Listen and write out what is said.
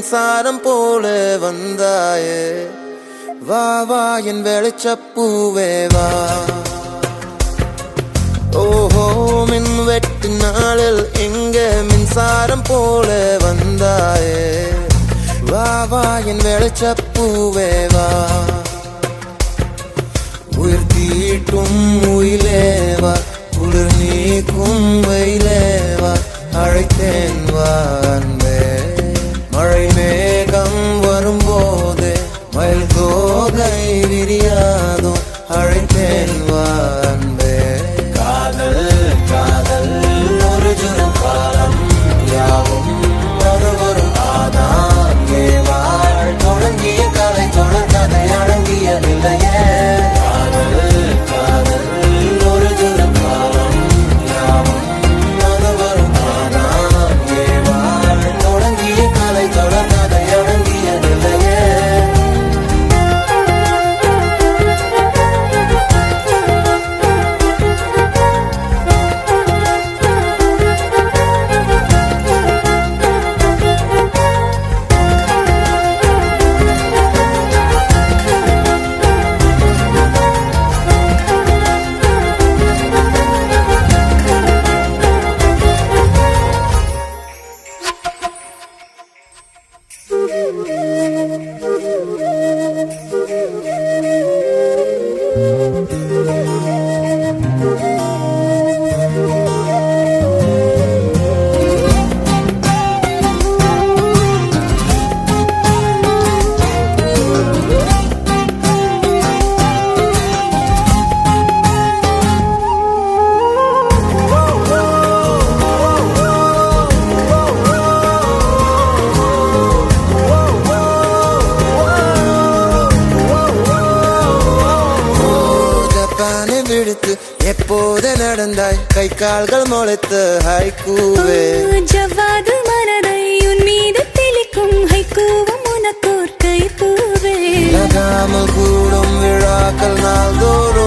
மின்சாரம் போல வந்தாயே வா வா என் வெளிச்சப்பூவே வா ஓஹோ மின் வெட்டு நாளில் எங்க மின்சாரம் போல வந்தாயே வா வா என் வெளிச்சப்பூவே வா உயிர் தீட்டும் உயிலேவா குளிர் நீக்கும் வெயிலேவா அழைத்தேன் வா அன்பே மழை மேகம் வரும்போது மயில் தோகை விரியாதோ அழைத்தேன் வா அன்பே காதல் காதல் ஒரு ஜுரம் காலம் யாவும் அது ஒரு ஆதான் ஏவாள் தொடங்கிய கலை தொடர் கதை அடங்கிய நிலையே காதல் காதல் ஒரு ஜுரம் காலம் யாவும் அது ஒரு ஆதான் ஏவாள் தொடங்கிய கலை தொடர் கதை அடங்கிய நிலையே எப்போது நடந்தாய் கை கால்கள் முளைத்து ஹைக்கூவே ஜவ்வாது மனதை உன் மீது தெளிக்கும் ஹைக்கூவம் உனக்கோர் கை பூவே நகாமல் கூடும் விழாக்கள் நாள்தோறும்